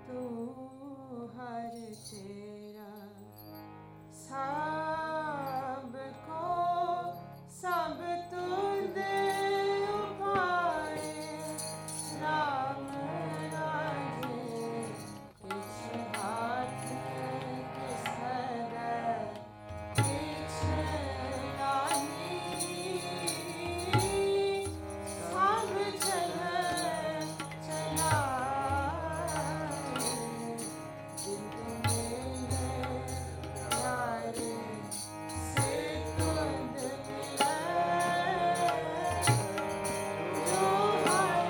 तू हर तेरा सबको सब तुद उपाए राम राजे किछ हाथ किस हृदय किछ नाहीं सब चल चलाए जिंद मेरे प्यारे से तुद मिले जो हर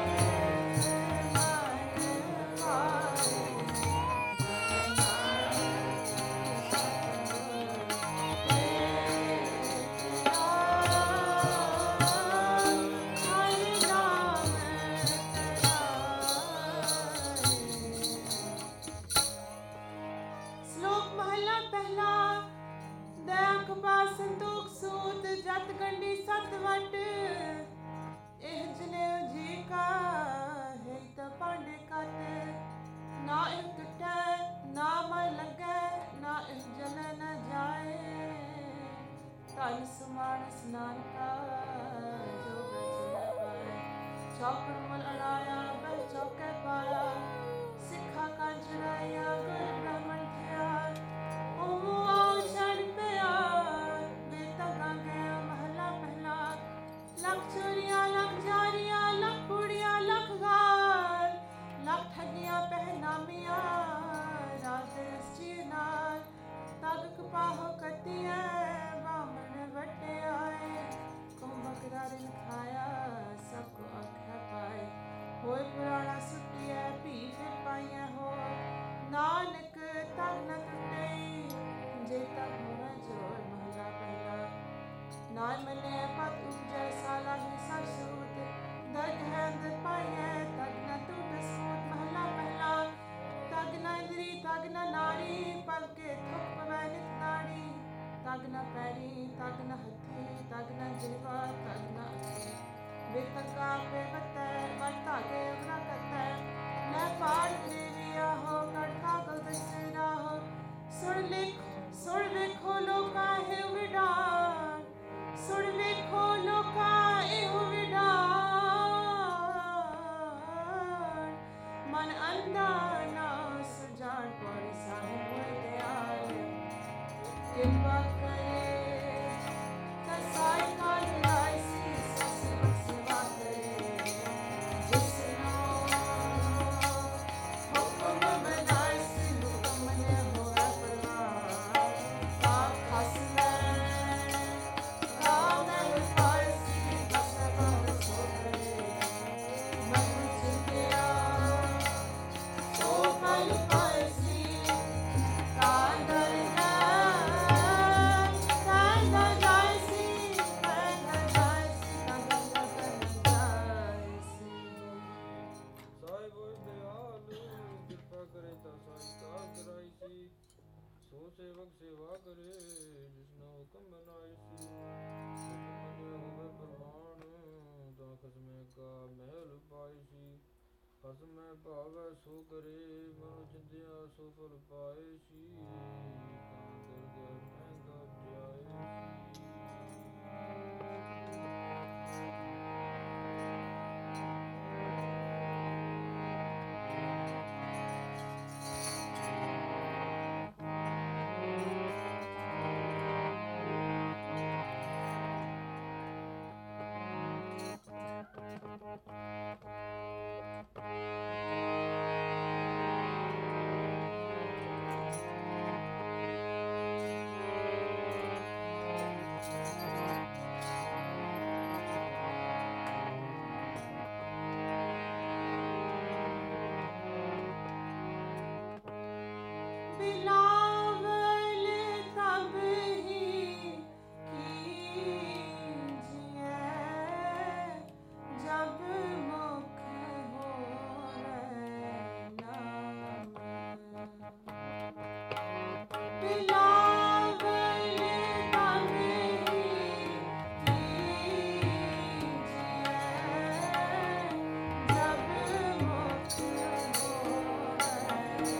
मन पाए श्लोक महला पहला दया कपा संतोख सूत जत गंडी सत वट एह जने जी का है त पांडे कत ना इह टुटै ना मन लगै ना इह जले न जाए धन सुमान स्नान का जो बचन पाए चौकड़ मल अड़ाया बह चौके पाया सिखा का चढ़ाया गुर ब्राह्मण थिया ओमो आओ छड़ पिया बेता गा गया महला पहला लख चोरियां लख जारियां लख कुड़ियां लख गाल लख ठगियां पहनामियां रात रस्ची नाल तग कपाहो कती है बामण वटे आए कुंभक दारिन खाया सबको आख्या पाए होए पुराना सुटी है भी फिर पाइया हो नानक तन न टुटे जे तक होवे जोर महला पहला नाय मने पत उपजय साला ही सब सूत दर्द है अंदर पाइया तग न टूट सूत महला पहला तग न इंद्री तग न नारी पल के थुक पवै नित नाड़ी तग न पैरी तग न हथी तग न जिवा तग न अथी बेतका पे बतै बता के उगरा करतै मैं पार देविया हो कड़का गल दसरा हो सुन देखो लोका है विडान सुन देखो लोका एहु विडान मन अंधा ना सुजान पौड़ी साहिब होए दयाल कृपा करे कसाई का निराई सी ससेवक सेवा करे जिसनो हुक्म बनाए सी हुक्म ने होए परवान का खस में का महल पाए सी बस बन सो करे मन चिंतिया सो पल पाए सी कांदर ਸਾਹਿਬ ਹੋਏ ਦਇਆਲੂ ਕਿਰਪਾ ਕਰੇ ਤਾਂ ਸਾਈ ਕਾਜ ਕਰਾਈ ਸੀ ਸੋ ਸੇਵਕ ਸੇਵਾ ਕਰੇ ਜਿਸਨਾ ਹੁਕਮ ਬਣਾਈ ਸੀ ਹੁਕਮ ਨੇ ਹੋਵੇ ਪ੍ਰਵਾਨ ਤਾਂ ਖਸਮੇ ਕਾ ਮਹਿਲ ਪਾਈ ਸੀ ਖਸਮੇ ਭਾਵੈ ਸੋ ਕਰੇ ਮਨੁ ਚਿੰਤਿਆ ਸੋ ਫਲ ਪਾਏ ਸੀ ਕਾਂਦਰ ਗਹਿ ਮਹਿੰਗਾ ਜਾਏ ਸੀ बिलावल तब ही कीजिए जब मुख होवे नाम। बिलावल तब ही कीजिए जब मुख होवे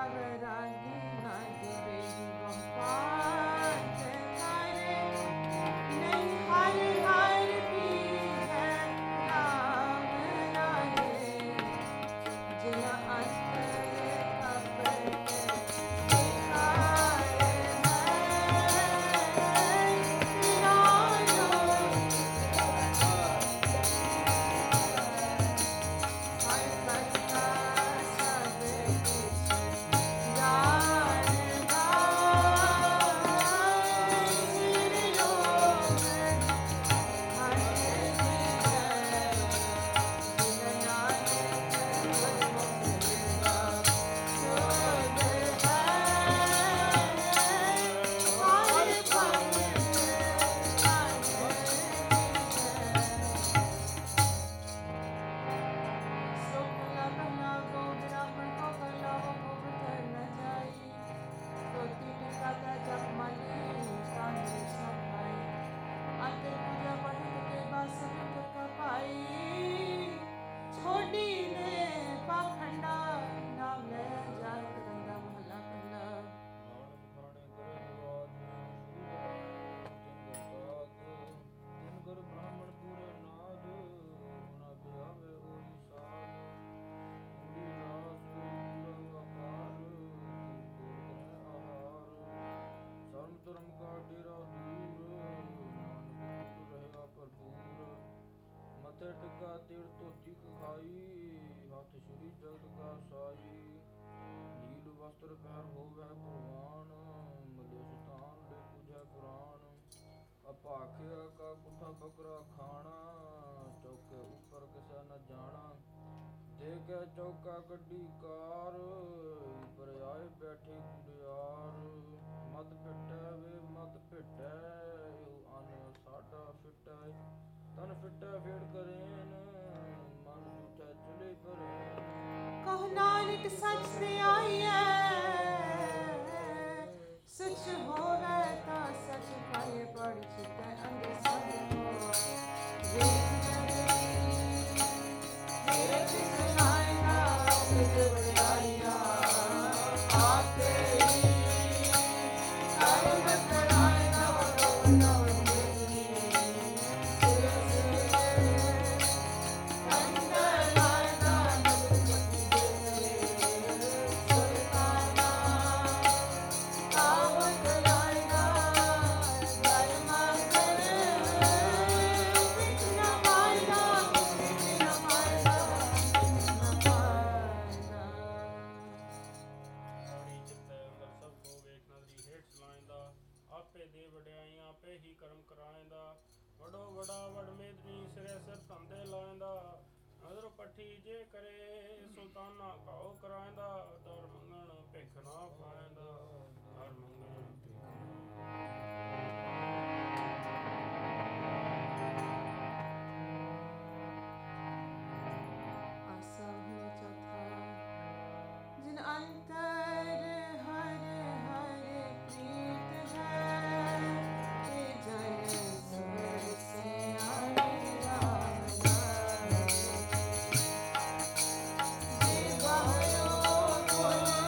वैरागी न देवे युगम पार जयकारे नहीं हर हर की है राम राजे जिला अंतर अपर ਧਰਮ ਕਾ ਡੇਰਾ ਦੂਰ ਨਾਨਕ ਰਹੇਗਾ ਭਰਪੂਰ ਮੱਥੇ ਟਿਕਾ ਤੇੜ ਧੋਤੀ ਖਾਈ ਹੱਥ ਸ਼੍ਰੀ ਜਗਤ ਕਾ ਸਾਈ ਨੀਲ ਵਸਤਰ ਪਹਿਰ ਹੋਵੈ ਭਗਵਾਨ ਮਲੇ ਸਤਾਨ ਦੇ ਪੂਜੈ ਪੁਰਾਣ ਅਪਾਖਿਆ ਕਾ ਕੁੱਠਾ ਬੱਕਰਾ ਖਾਣਾ ਚੌਕੇ ਉੱਪਰ ਕਿਸਾ ਨ ਜਾਣਾ ਦੇ ਕੇ ਚੌਕਾ ਗੱਡੀ ਕਾਰ ਪਰ ਆਏ ਬੈਠੇ ਗੁੰਡਿਆਰ ਮਤ ਫਿੱਟੈ ਵੇ ਮਤ ਫਿੱਟੈ ਅਨ ਸਾਡਾ ਫਿੱਟੈ ਤਨ ਫਿੱਟੈ ਫੇੜ ਕਰੇਨ ਮਨ ਝੂਠੈ ਚਲੇ ਪਰੇਨ ਕਹ ਨਾਨਕ ਸੱਚ ਤੇ ਆਈਐ ਸੱਚ ਹੋਵੇ ਤਾਂ ਸੱਚ ਪਾਏ ਪੜ ਚਿਤੈ ਅੰਗ ਸਭ ਹੋ ਵੇਖ ਮੇਰੇ ਜਿਸ ਲਾਇਨਾ ਸਿਧ ਵਡਿਆਈਆ ਆਪੇ ਆਪੇ ਦੇ ਵਡਿਆਈਆਂ ਆਪੇ ਹੀ ਕਰਮ ਕਰਾਇਂਦਾ ਵਡੋ ਵਡਾ ਵਡ ਮੇਦਨੀ ਸਿਰੇ ਸਿਰ ਧੰਦੇ ਲਾਇਂਦਾ ਨਦਰ ਪੱਠੀ ਜੇ ਕਰੇ ਸੁਲਤਾਨਾ ਘਾਉ ਕਰਾਇਂਦਾ ਦਰ ਮੰਗਣ ਭਿਖ ਨਾ ਪਾਇਂਦਾ ਦਰ ਮੰਗਣ ਆਸਾ ਹੈ ਚੌਥਾ ਜਿਨ ਅੰਤਰ ਹਰ ਹਰ ਪ੍ਰੀਤ ਹੈ ਤੇ ਜਨ ਸੁਰ ਸਿਆਣੇ ਰਾਮ ਨਾਮ ਜੀ ਬਾਹਰੋ ਕੋਲ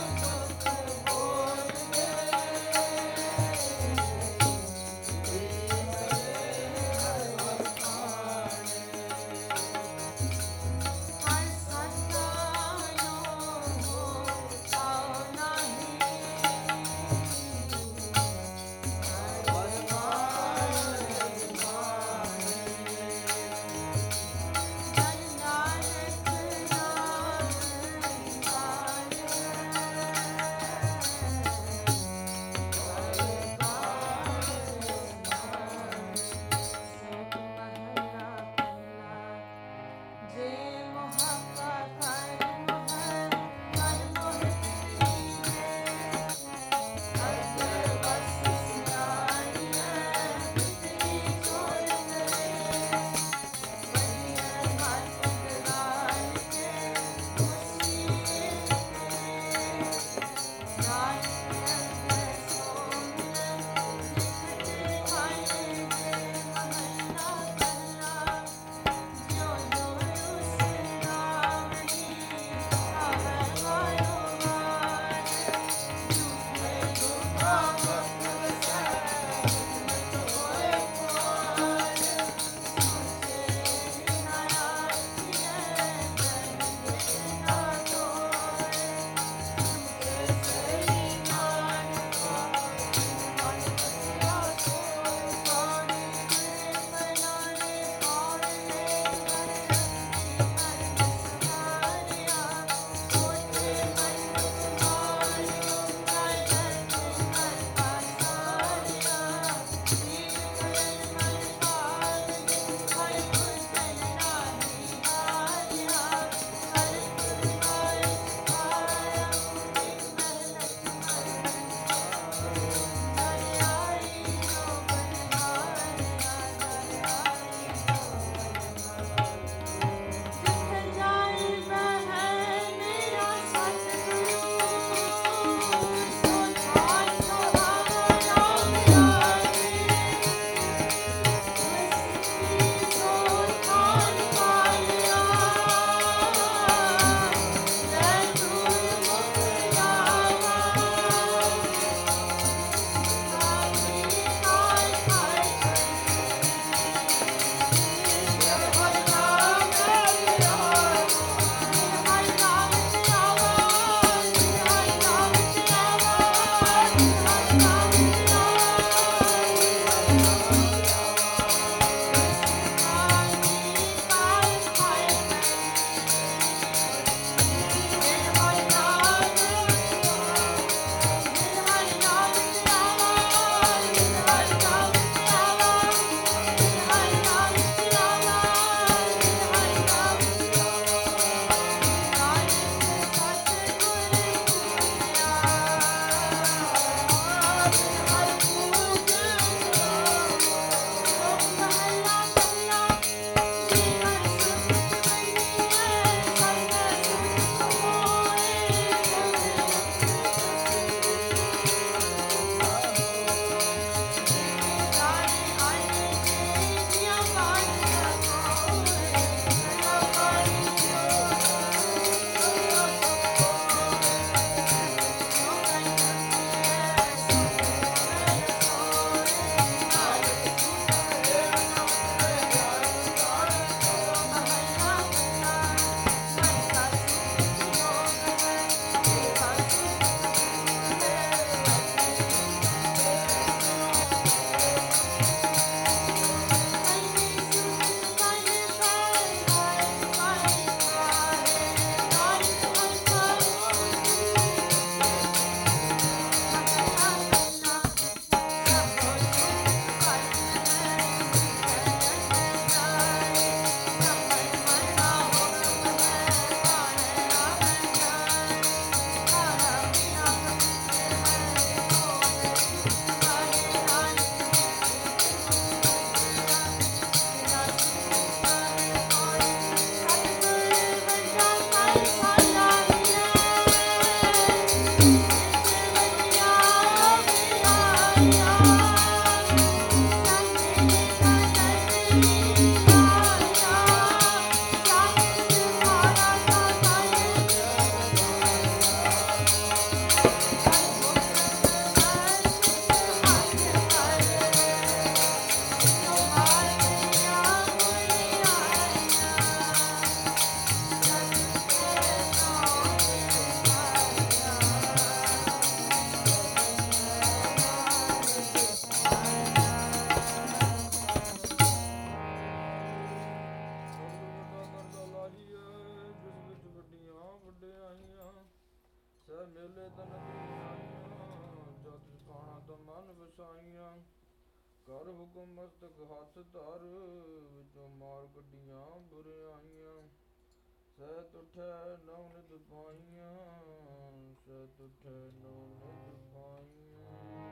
ਵਸਾਈਆਂ। ਕਰ ਹੁਕਮ ਮਸਤਕ ਹੱਥ ਧਰ, ਵਿੱਚੋਂ ਮਾਰ ਕੱਢੀਆਂ ਬੁਰਿਆਈਆਂ। ਸਹਿਤ ਉਠੈ ਨਉ ਨਿਧ ਪਾਈਆਂ, ਸਹਿਤ ਉਠੈ ਨਉ ਨਿਧ ਪਾਈਆਂ।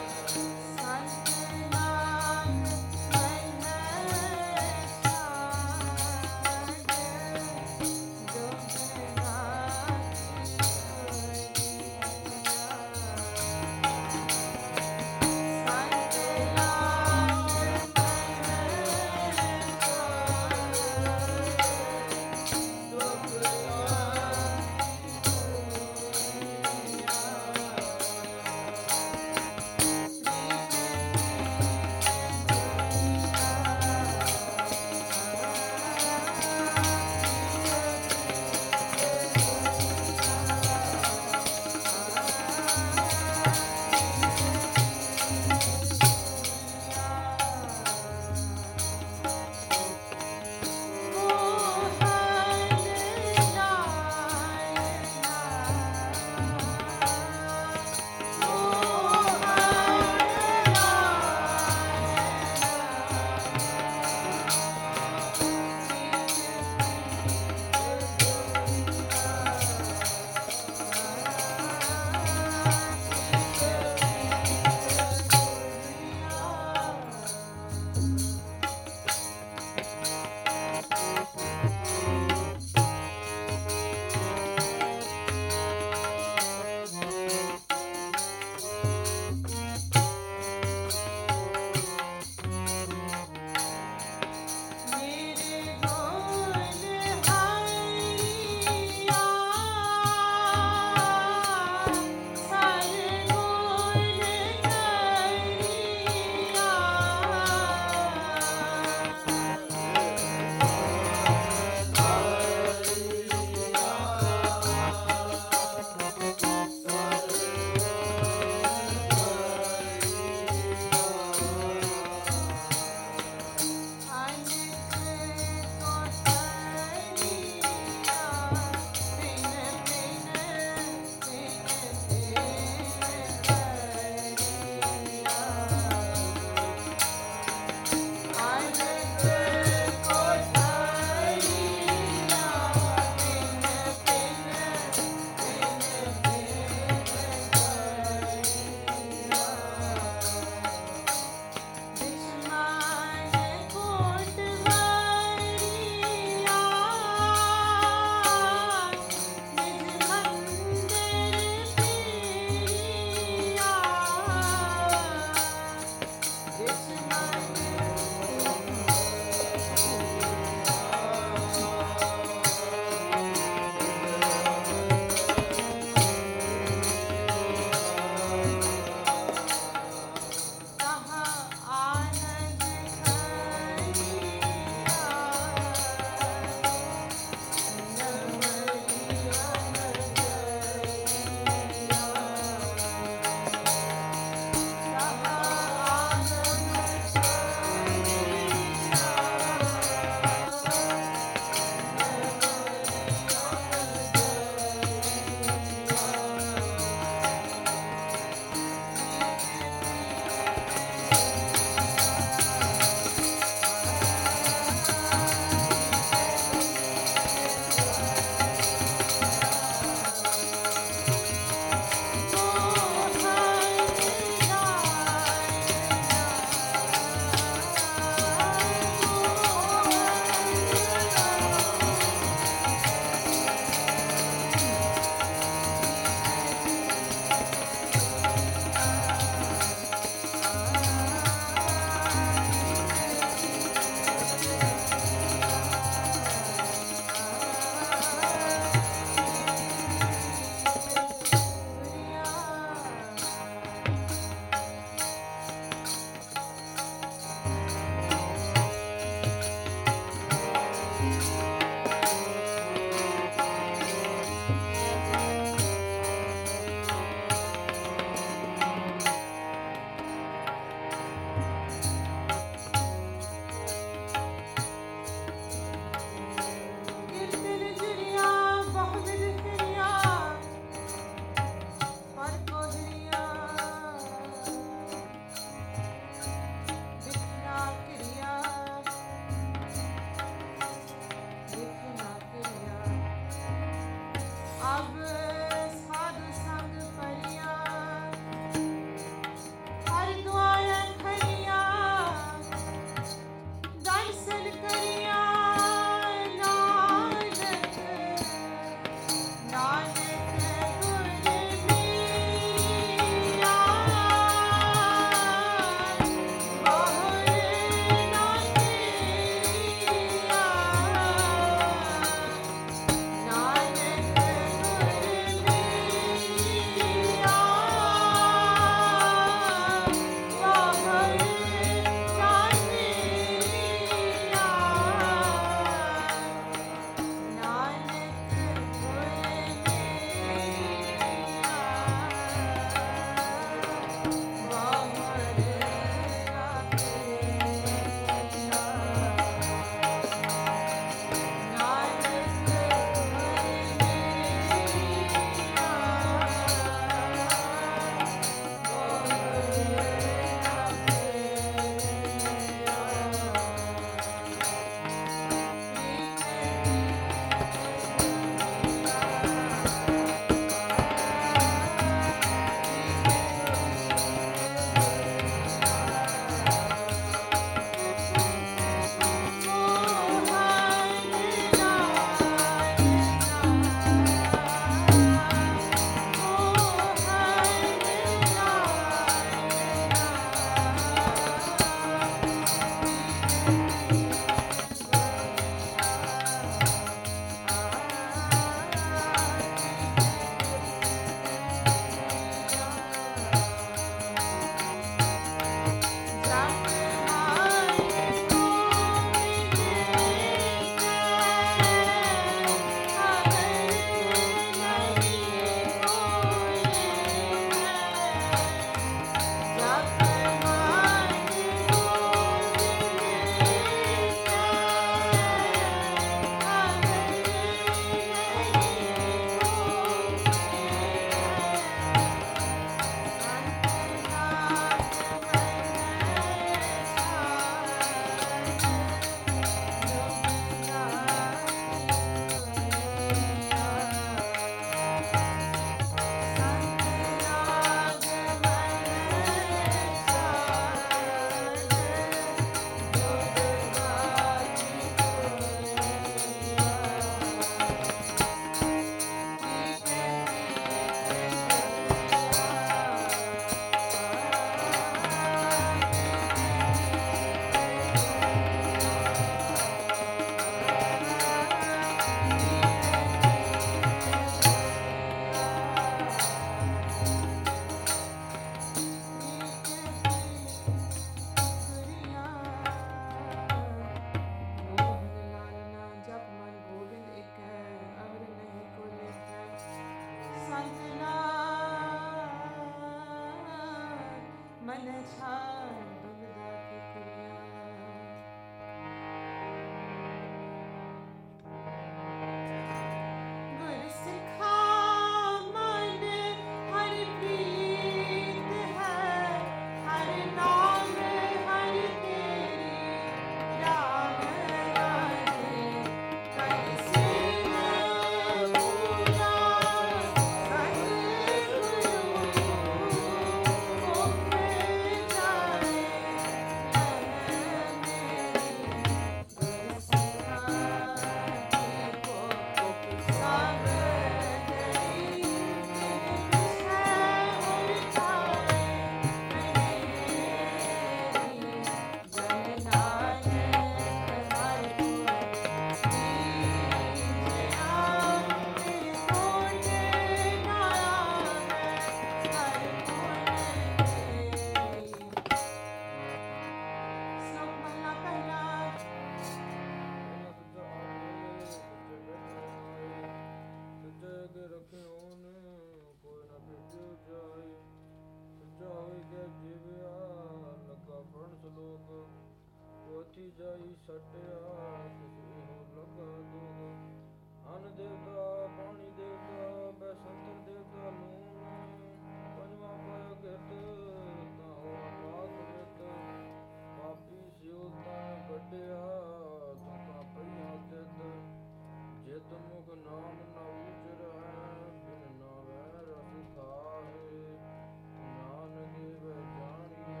ਸਟਿਆ ਕਿਸੇ ਹੋ ਲਗਾ ਦੁਗ ਅਨ ਦੇਵਤਾ ਪਾਣੀ ਦੇਵਤਾ ਬੈਸੰਤਰ ਦੇਵਤਾ ਲੂਣ ਪੰਜਵਾਂ ਪਾਇਆ ਗਿਰਤ ਤਾਂ ਹੋਆ ਪਾਕ ਮਿਤ ਪਾਪੀ ਸਿਉ ਤਨ ਵੱਡਿਆ ਤੁਕਾ ਪਈਆ ਤਿਤ ਜਿਤ ਮੁਖ ਨਾਮ ਨਾ ਉਚਰੈ ਬਿਨ ਨਾਵੈ ਰਸ ਖਾਏ ਨਾਨਕ ਦੇਵ ਜਾਣੀਐ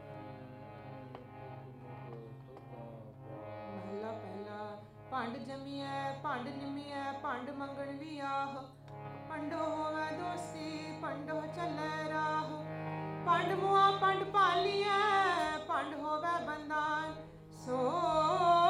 ਮਹਲਾ ਪਹਿਲਾ। ਭੰਡ ਜਮੀਐ ਭੰਡ ਨਿਮੀਐ ਭੰਡ ਮੰਗਣ ਵੀ ਆਹ ਭੰਡੋ ਹੋਵੈ ਦੋਸਤੀ ਭੰਡੋ ਚੱਲੈ ਰਾਹ ਭੰਡ ਮੁਆ ਭੰਡ ਭਾਲੀਐ ਭੰਡ ਹੋਵੈ ਬੰਦਾਨ ਸੋ